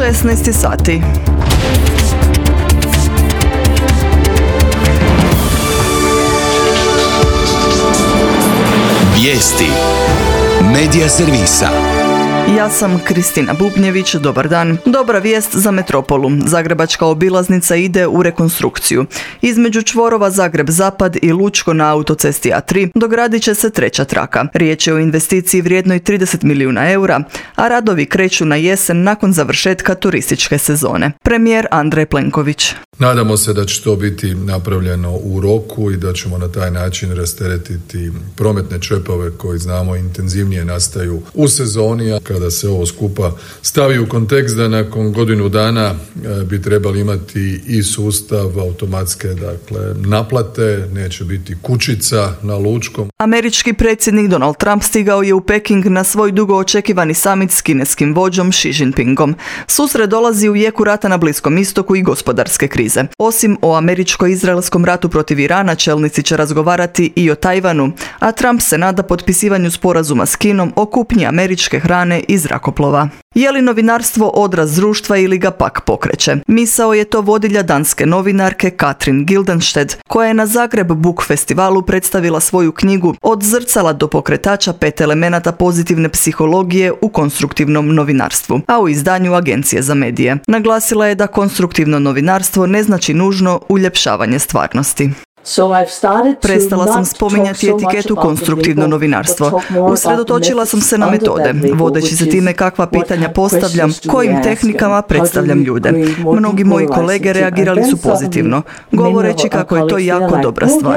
16 sati. Vijesti Medija servisa. Ja sam Kristina Bubnjević, dobar dan. Dobra vijest za metropolu. Zagrebačka obilaznica ide u rekonstrukciju. Između čvorova Zagreb-Zapad i Lučko na autocesti A3 dogradit će se treća traka. Riječ je o investiciji vrijednoj 30 milijuna eura, a radovi kreću na jesen nakon završetka turističke sezone. Premijer Andrej Plenković. Nadamo se da će to biti napravljeno u roku i da ćemo na taj način rasteretiti prometne čepove koji znamo intenzivnije nastaju u sezoni, a kada se ovo skupa stavi u kontekst da nakon godinu dana bi trebali imati i sustav automatske naplate, neće biti kućica na Lučkom. Američki predsjednik Donald Trump stigao je u Peking na svoj dugo očekivani summit s kineskim vođom Xi Jinpingom. Susret dolazi u jeku rata na Bliskom istoku i gospodarske krize. Osim o američko-izraelskom ratu protiv Irana, čelnici će razgovarati i o Tajvanu, a Trump se nada potpisivanju sporazuma s Kinom o kupnji američke hrane i zrakoplova. Je li novinarstvo odraz društva ili ga pak pokreće? Misao je to vodilja danske novinarke Katrin Gildenstedt, koja je na Zagreb Book festivalu predstavila svoju knjigu Od zrcala do pokretača 5 elemenata pozitivne psihologije u konstruktivnom novinarstvu, a u izdanju Agencije za medije. Naglasila je da konstruktivno novinarstvo ne znači nužno uljepšavanje stvarnosti. Prestala sam spominjati etiketu konstruktivno novinarstvo. Usredotočila sam se na metode, vodeći se time kakva pitanja postavljam, kojim tehnikama predstavljam ljude. Mnogi moji kolege reagirali su pozitivno, govoreći kako je to jako dobra stvar.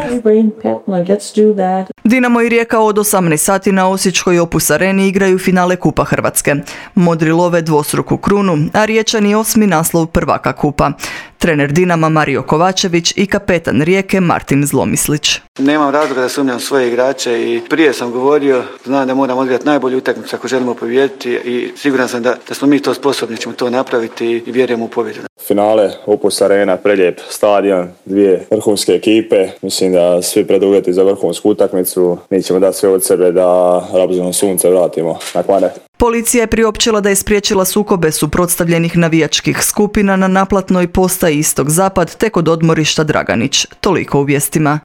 Dinamo i Rijeka od 18 sati na Osječkoj Opus Areni igraju finale Kupa Hrvatske. Modri love dvostruku krunu, a Riječani 8. naslov prvaka kupa. Trener Dinama Mario Kovačević i kapetan Rijeke Martin Zlomislić. Nemam razloga da sumnjam svoje igrače i prije sam govorio, znam da moram odigrati najbolju utakmicu ako želimo pobijediti i siguran sam da smo mi to sposobni, ćemo to napraviti i vjerujemo u pobjedu. Finale Opus Arena, prelijep stadion, dvije vrhunske ekipe, mislim da svi preduvjeti za vrhunsku utakmicu, mi ćemo dati sve od sebe da rabuzino sunce vratimo na Kvarner. Policija je priopćila da je spriječila sukobe suprotstavljenih navijačkih skupina na naplatnoj postaji Istok-Zapad te kod odmorišta Draganić. Toliko u vijestima.